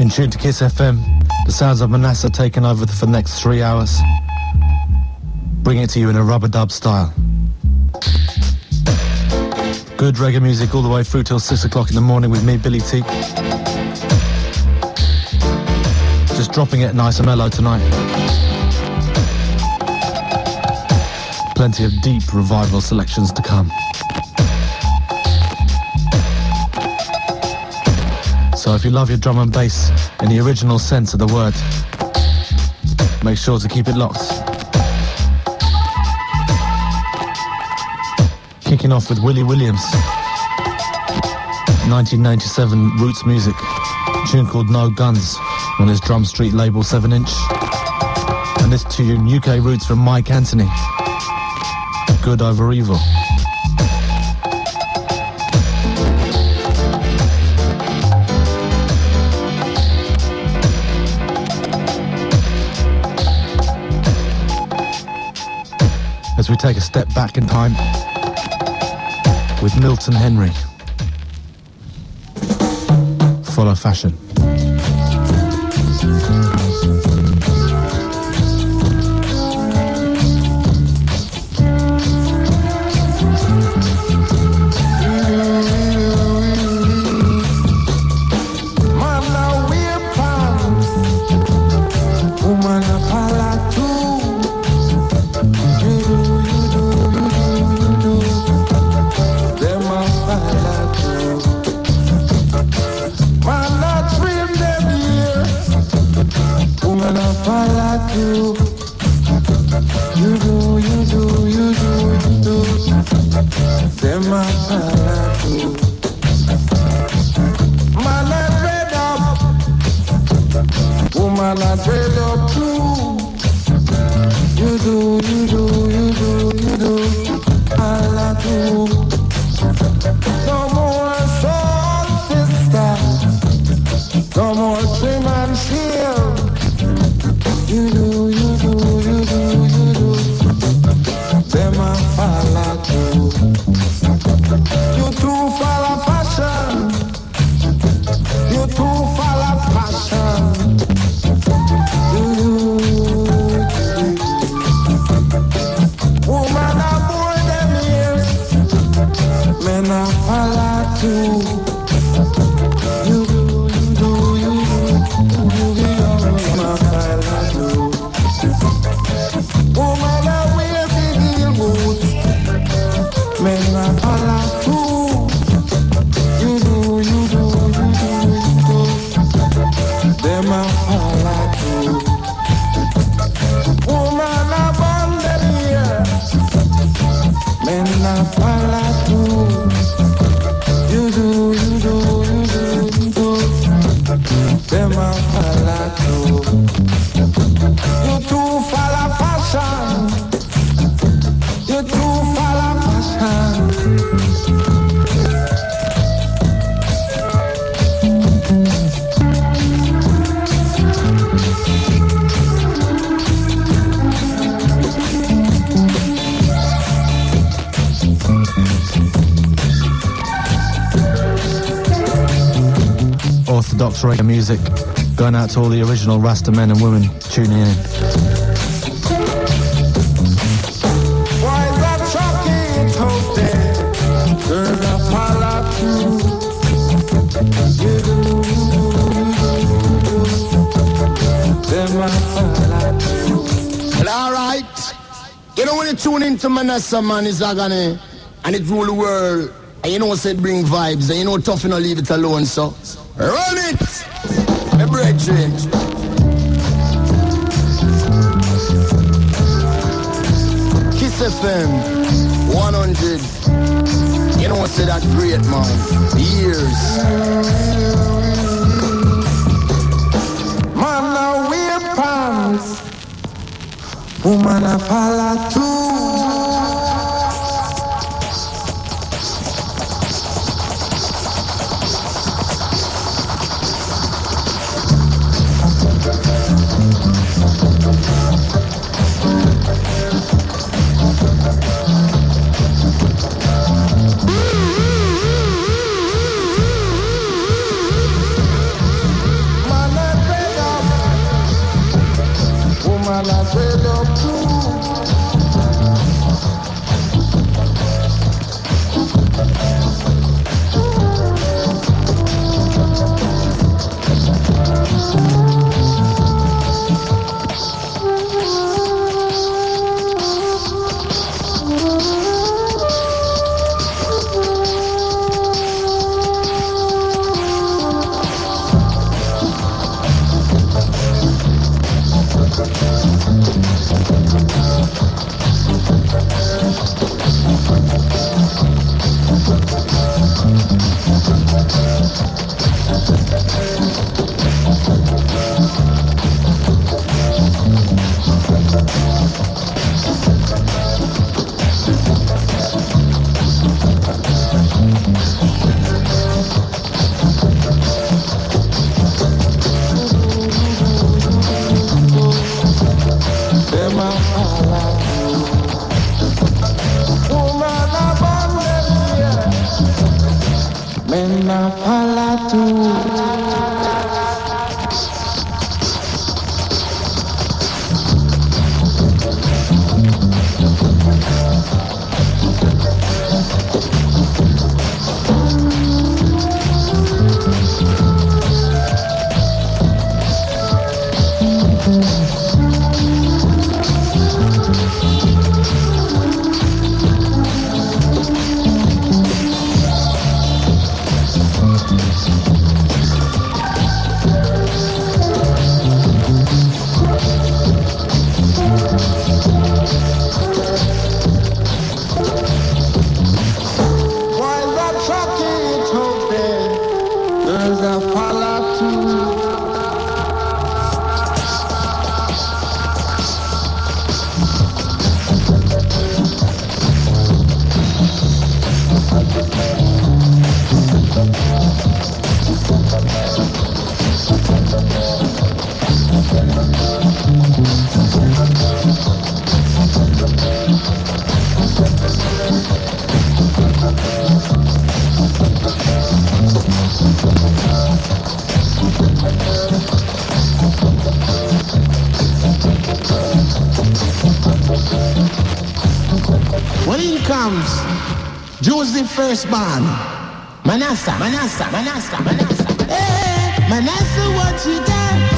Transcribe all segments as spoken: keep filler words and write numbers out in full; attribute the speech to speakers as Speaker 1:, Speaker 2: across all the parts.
Speaker 1: In tune to Kiss F M, the sounds of Manasseh taking over for the next three hours. Bring it to you in a rubber dub style. Good reggae music all the way through till six o'clock in the morning with me, Billy T. Just dropping it nice and mellow tonight. Plenty of deep revival selections to come. So if you love your drum and bass in the original sense of the word, make sure to keep it locked. Kicking off with Willie Williams, nineteen ninety-seven roots music, a tune called No Guns on his Drum Street label seven inch. And this tune, U K roots from Mike Anthony, Good Over Evil. As we take a step back in time with Milton Henry. Follow Fashion. Orthodox reggae music, going out to all the original Rasta men and women tuning in.
Speaker 2: Well, alright. You know when you tune into Manasseh, man, is agony, and it rule the world, and you know what it bring vibes, and you know tough, you know leave it alone, so run it! My brethren. Kiss F M, one hundred. You know what's that great, man? Years.
Speaker 3: Man, now wear pants. Woman, I follow too. Man, Well, in comes Joseph firstborn, Manasseh, Manasseh, Manasseh, Manasseh. Hey, Manasseh, what you got?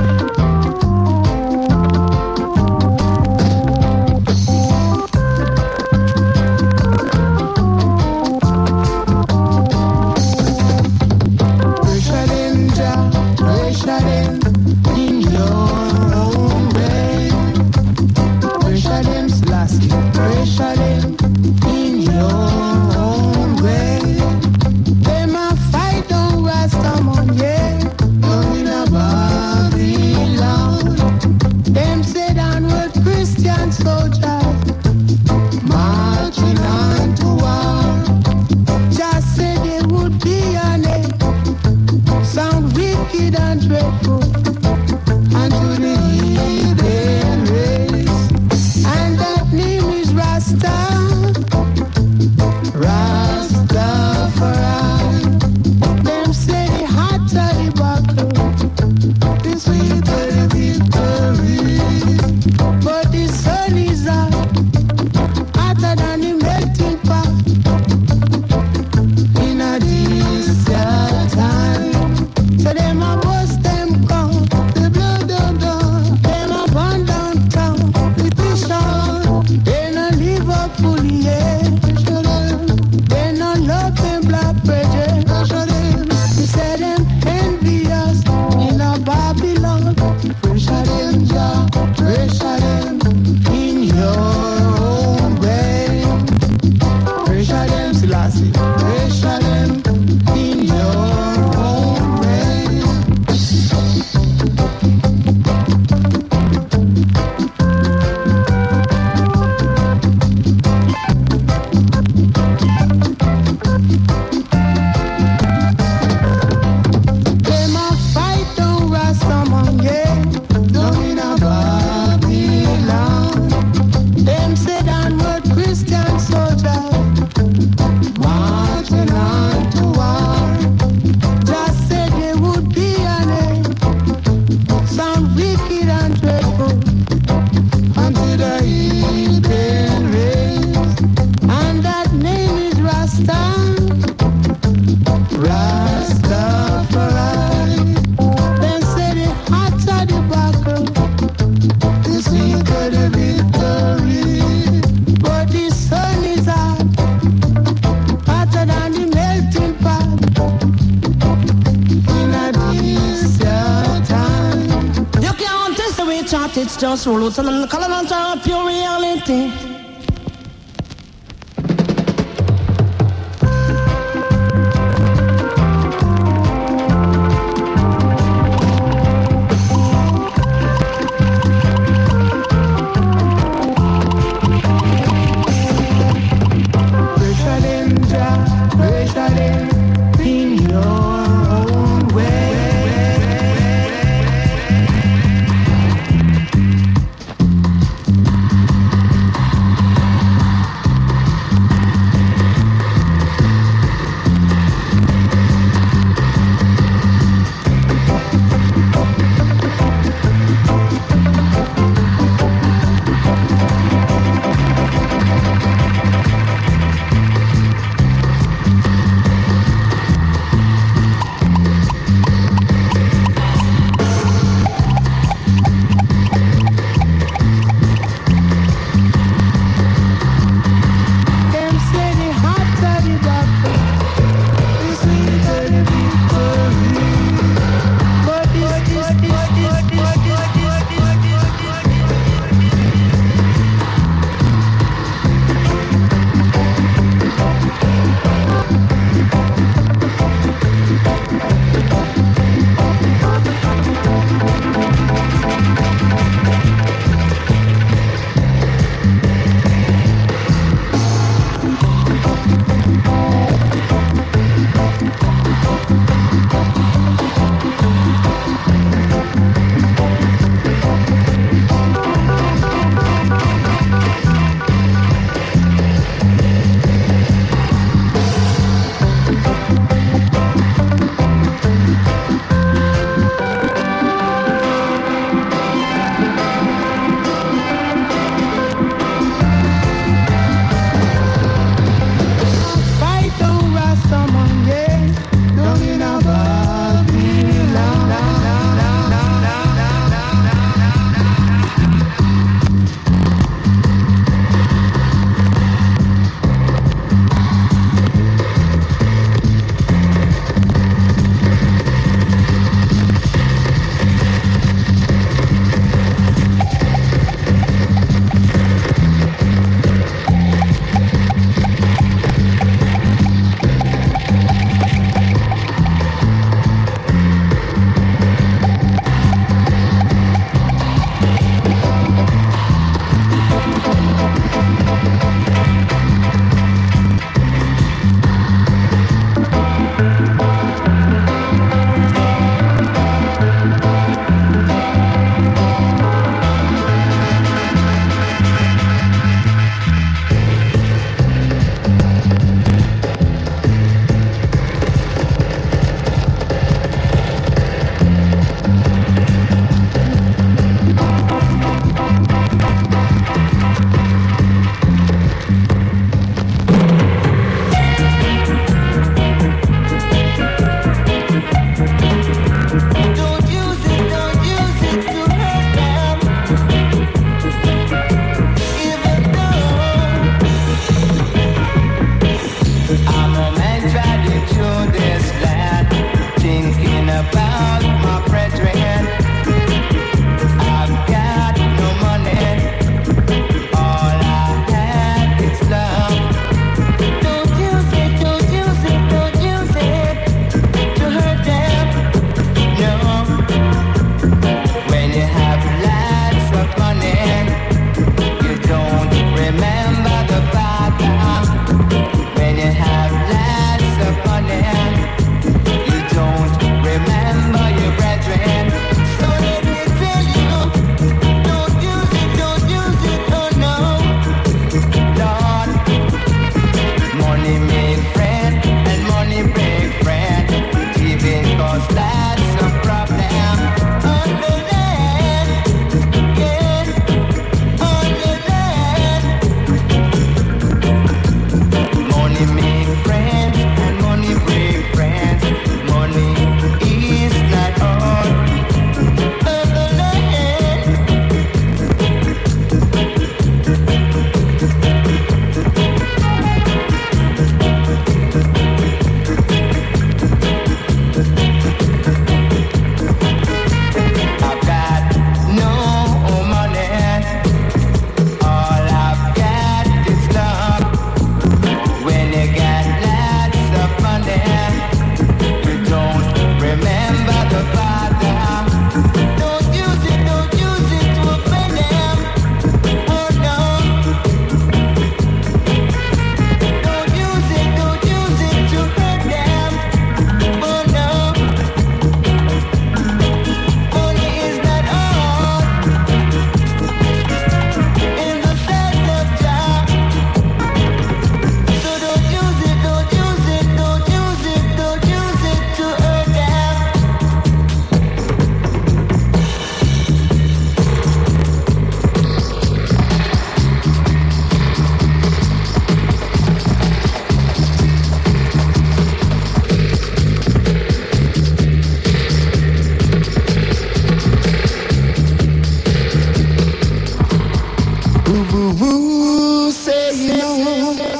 Speaker 4: It's just roots and I'm calling on pure reality.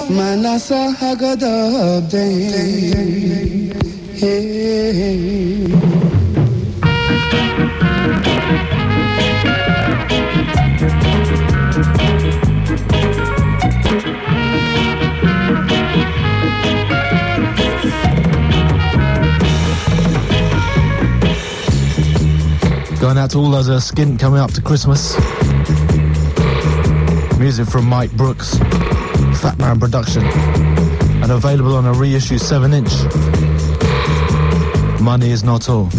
Speaker 3: Manasa Hagadab Day. Hey.
Speaker 1: Going out to all those uh, skint coming up to Christmas. Music from Mike Brooks, Fat Man Production, and available on a reissue seven inch. Money is not all.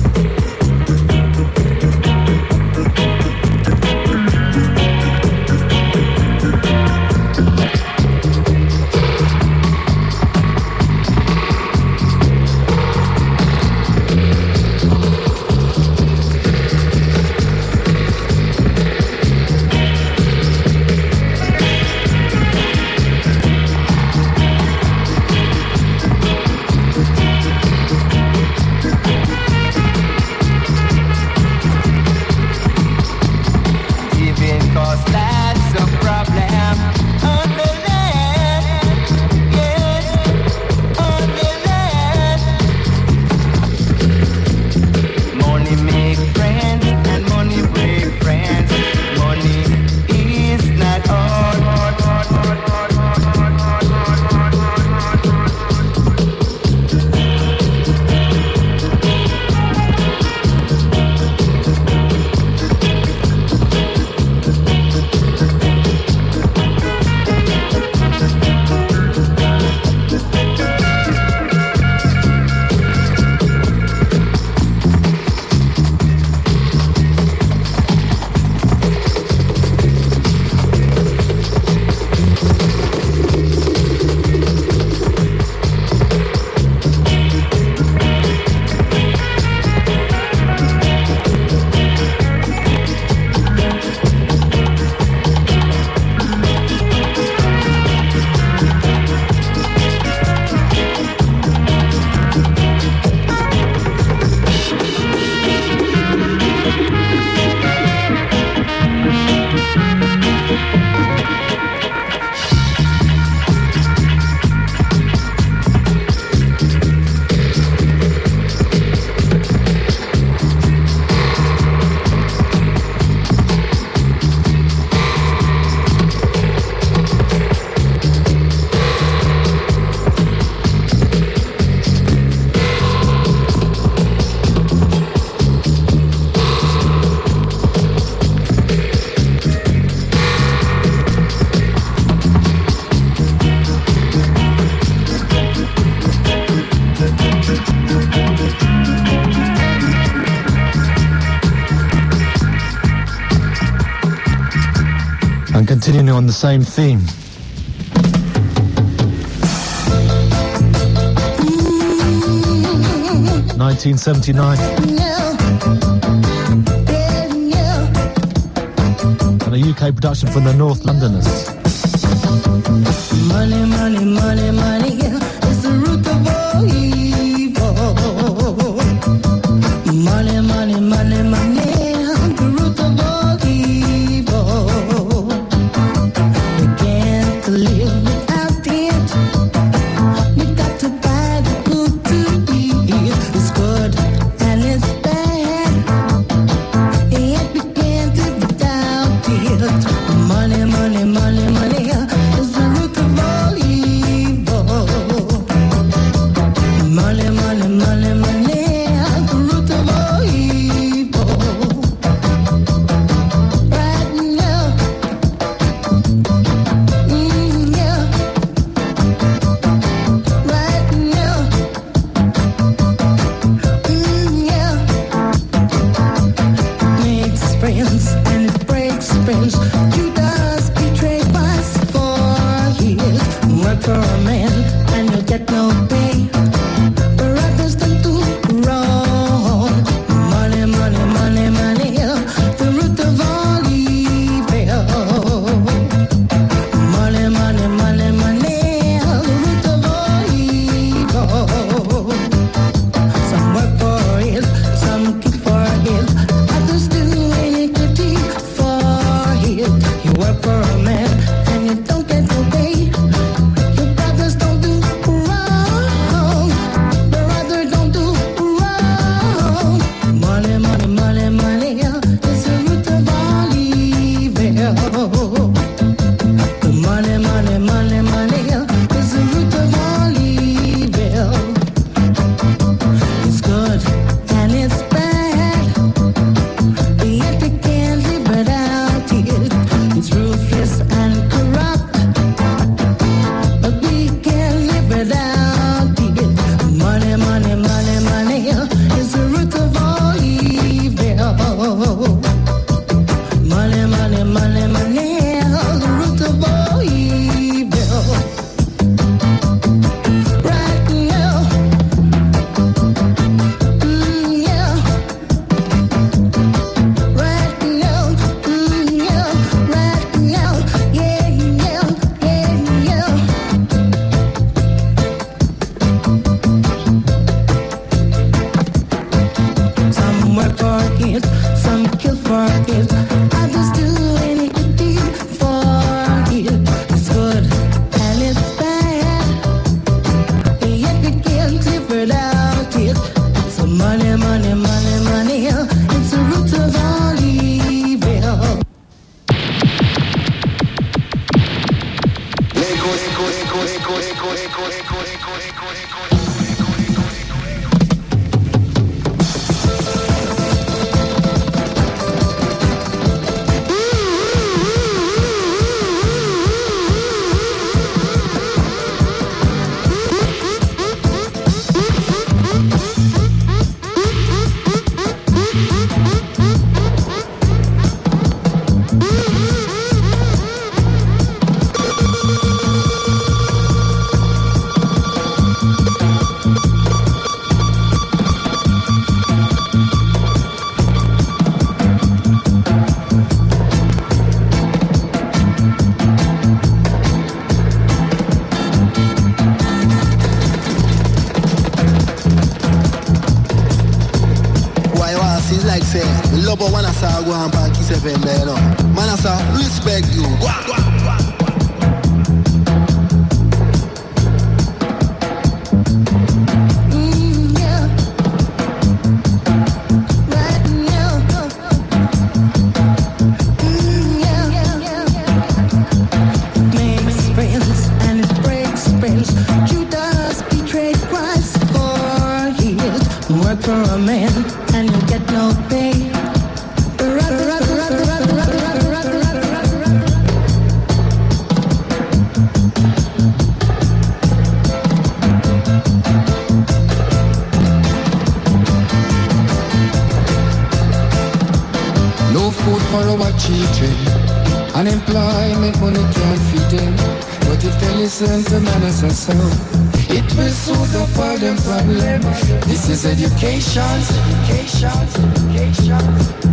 Speaker 1: Continuing on the same theme. nineteen seventy-nine. And a U K production from the North Londoners.
Speaker 3: Money, money, money, money, is the root of all evil. Money, money, money, money, the root of all evil. We can't live without it. We got to buy the food to eat. It's good and it's bad. Yet we can't live without it. Money, money, money, money is the root of all evil. Money, money, money, money, the root of all evil. Right now, mm, yeah. Right now, mm, yeah. Makes friends and it breaks friends. Judas betrayed us for years. Work for a man and you'll get no pay. For others done too wrong. Money, money, money, money, the root of all evil. Money, money, money, money, the root of all evil. Some work for it, some keep for it, others do iniquity for it. You work for a man and you don't get no pay. You buy
Speaker 5: Respect you. Wah, wah, wah.
Speaker 6: Unemployment, money can't feed them. But if they listen to manners or so, it will solve up all them problems. This is education, education, education.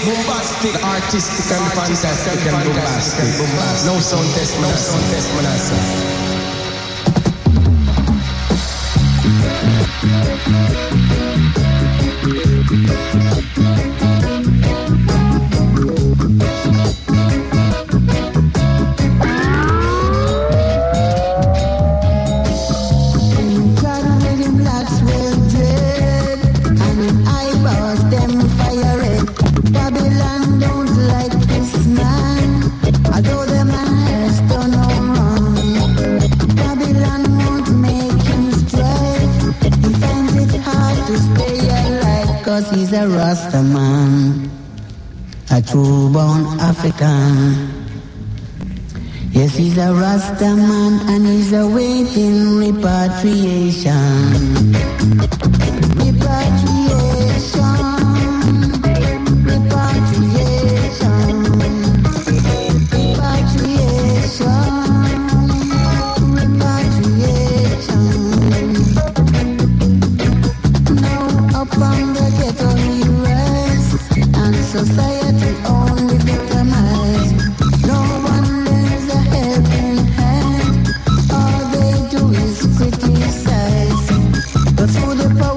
Speaker 7: bombastic, artistic and fantastic and bombastic. No sound test, no sound test, Manasa.
Speaker 3: He's a Rasta man, a true-born African. Yes, he's a Rasta man and he's awaiting repatriation. Repatriation, repatriation, repatriation, repatriation. Now upon the ghetto he rests, and society only victimized. No one lends a helping hand, all they do is criticize. But through the power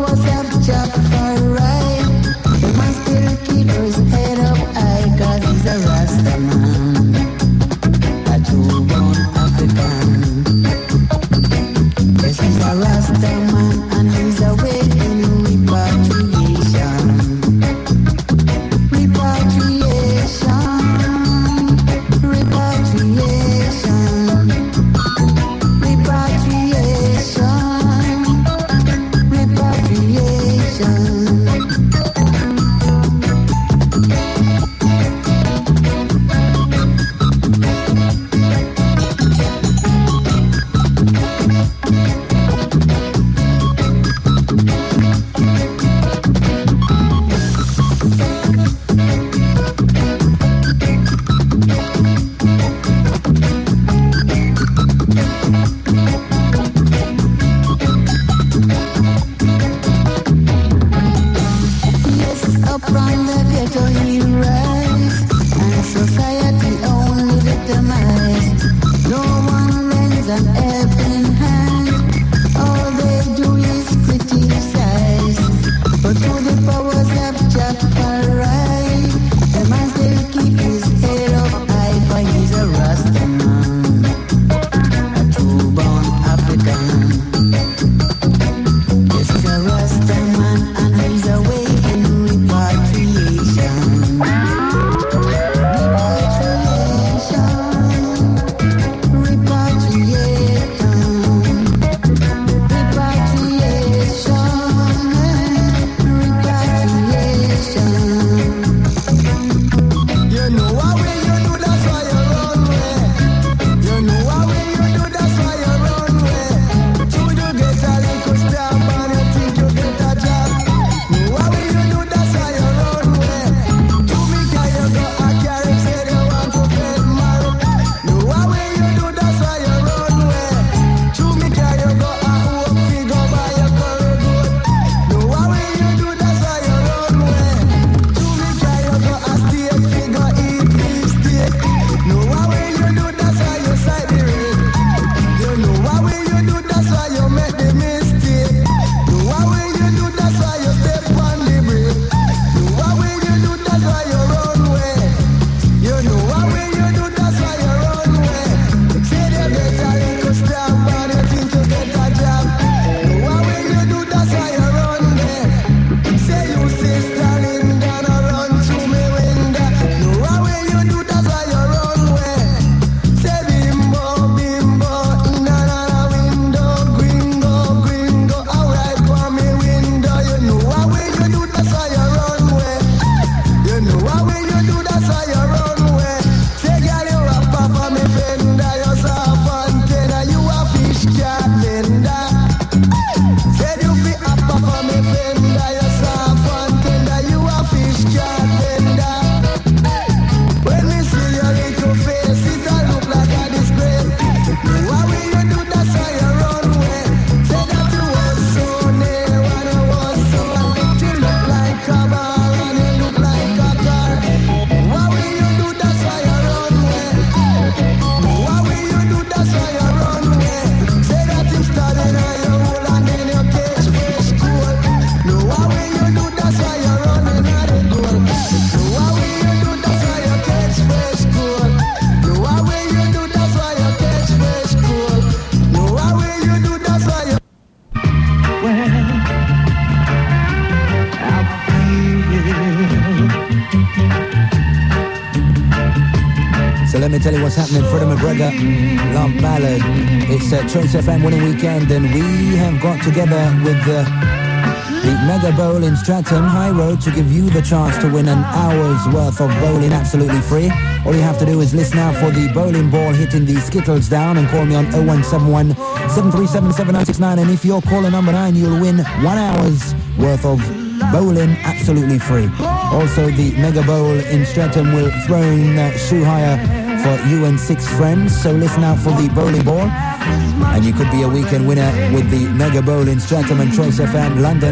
Speaker 8: let me tell you what's happening. Freddie McGregor, Love Ballad. It's uh, Choice F M winning weekend, and we have got together with uh, the Mega Bowl in Streatham High Road to give you the chance to win an hour's worth of bowling absolutely free. All you have to do is listen out for the bowling ball hitting the skittles down and call me on oh one seven one, seven three seven, seven nine six nine, and if you're caller number nine, you'll win one hour's worth of bowling absolutely free. Also, the Mega Bowl in Streatham will throw in uh, shoe hire for you and six friends, so listen out for the bowling ball. And you could be a weekend winner with the Mega Bowl in Streatham and Choice F M London.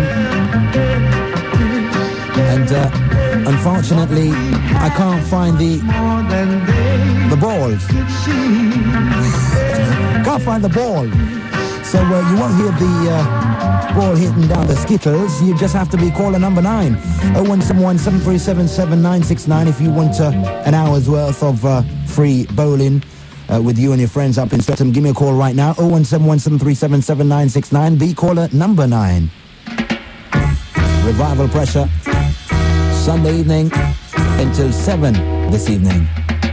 Speaker 8: And uh, unfortunately, I can't find the the balls. Can't find the ball. So uh, you won't hear the uh, ball hitting down the skittles. You just have to be caller number nine. oh one seven one, seven three seven, seven nine six nine if you want uh, an hour's worth of uh, free bowling. Uh, with you and your friends up in Streatham. Give me a call right now, oh one seven one, seven three seven, seven nine six nine. Be caller number nine. Revival Pressure, Sunday evening until seven this evening.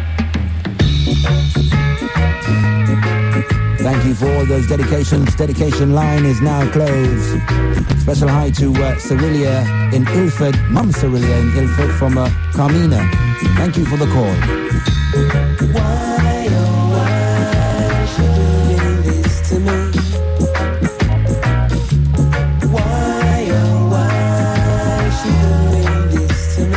Speaker 8: Thank you for all those dedications. Dedication line is now closed. Special hi to uh, Cerilia in Ilford, Mum Cerilia in Ilford from uh, Carmina. Thank you for the call.
Speaker 3: Why, oh why, she doing this to me? Why, oh why, she doing this to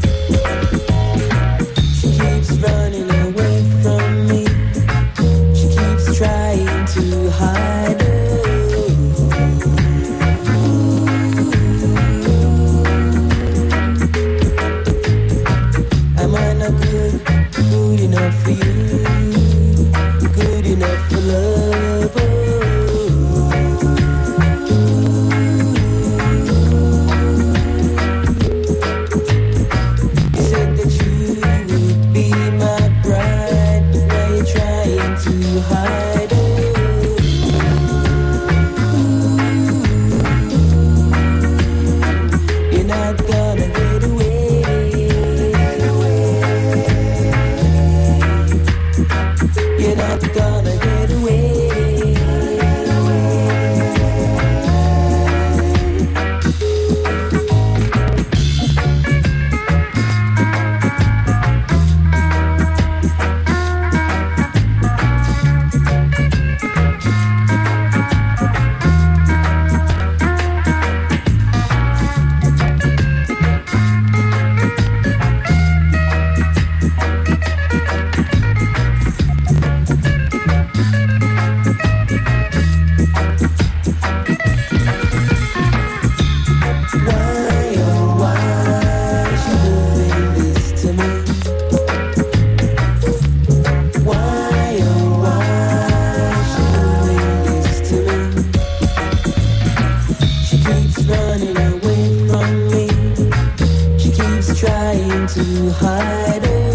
Speaker 3: me? She keeps running away from me. She keeps trying to hide it. Am I not good, good enough for you? Good enough for love? You said that you would be my bride, but now you're trying to hide it. You're not gonna get away. You're not gonna get away. Why, oh why, she doing this to me? Why, oh why, she doing this to me? She keeps running away from me. She keeps trying to hide it.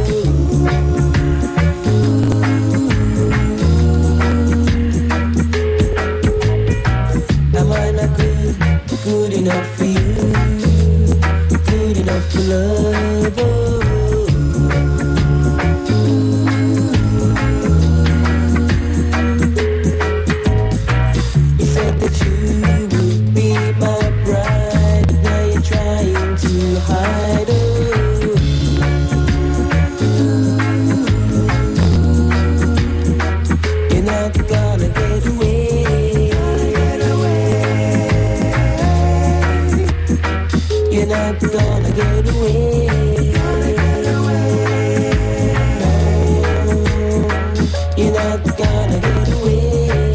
Speaker 3: Am I not good, good enough for you? Good enough for love? You said that you would be my bride, but now you're trying to hide it. You're not gonna get away. You're not gonna get away. No, you're not gonna get away.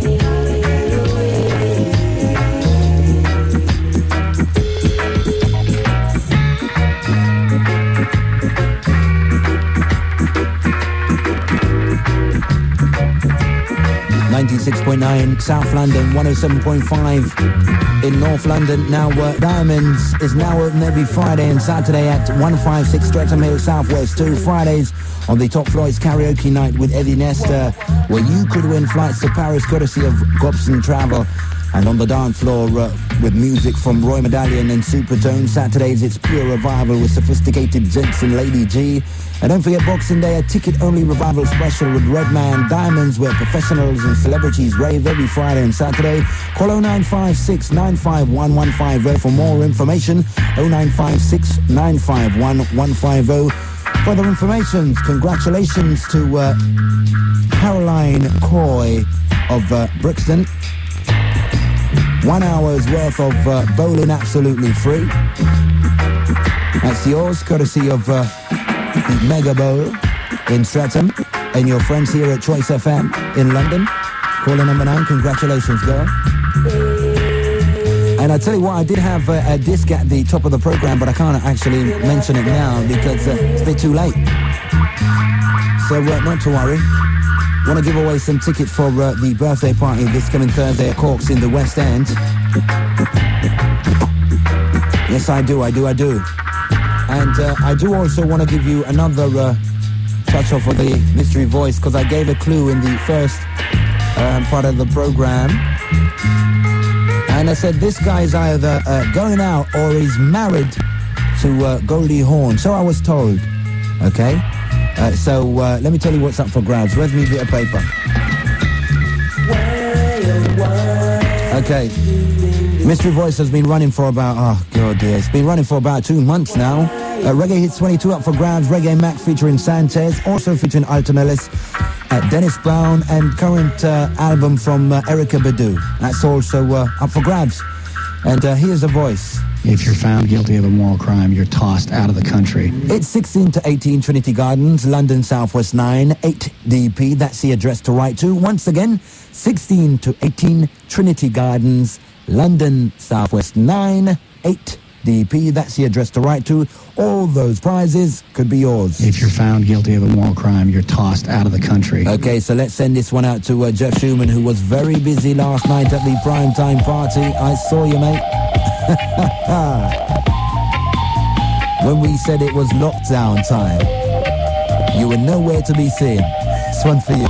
Speaker 8: ninety-six point nine South London, one oh seven point five in North London. Now uh, Diamonds is now open every Friday and Saturday at one fifty-six Streatham Hill Southwest. Two Fridays on the top floor is karaoke night with Eddie Nesta, where you could win flights to Paris courtesy of Gobson Travel. And on the dance floor uh, with music from Roy Medallion and Supertone. Saturdays it's pure revival with sophisticated gents and Lady G. And don't forget Boxing Day, a ticket-only revival special with Redman Diamonds, where professionals and celebrities rave every Friday and Saturday. Call oh nine five six, nine five one, one five oh for more information. oh nine five six, nine five one, one five oh. Further information, congratulations to uh, Caroline Coy of uh, Brixton. One hour's worth of uh, bowling absolutely free. That's yours, courtesy of uh, the Mega Bowl in Streatham and your friends here at Choice F M in London. Caller number nine, congratulations, girl. And I tell you what, I did have a, a disc at the top of the program, but I can't actually mention it now because uh, it's a bit too late. So uh, not to worry. Want to give away some tickets for uh, the birthday party this coming Thursday at Corks in the West End. Yes, I do, I do, I do. And uh, I do also want to give you another uh, touch off of the mystery voice, because I gave a clue in the first uh, part of the program. And I said this guy's either uh, going out or he's married to uh, Goldie Hawn. So I was told, okay? Uh, so uh, let me tell you what's up for grabs. Where's me bit of paper? Okay. Mystery Voice has been running for about, oh god dear, it's been running for about two months now. Uh, Reggae Hits twenty-two up for grabs. Reggae Mac featuring Sanchez, also featuring Alton Ellis, uh, Dennis Brown, and current uh, album from uh, Erykah Badu. That's also uh, up for grabs. And uh, here's a voice.
Speaker 9: If you're found guilty of a moral crime, you're tossed out of the country.
Speaker 8: It's sixteen to eighteen Trinity Gardens, London Southwest nine, eight D P. That's the address to write to. Once again, sixteen to eighteen Trinity Gardens, London Southwest nine, eight D P. That's the address to write to. All those prizes could be yours.
Speaker 9: If you're found guilty of a moral crime, you're tossed out of the country.
Speaker 8: Okay, so let's send this one out to uh, Jeff Schumann, who was very busy last night at the primetime party. I saw you, mate. When we said it was lockdown time, you were nowhere to be seen. This one for you.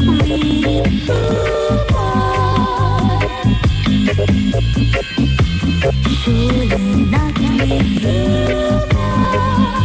Speaker 10: Surely not with you now.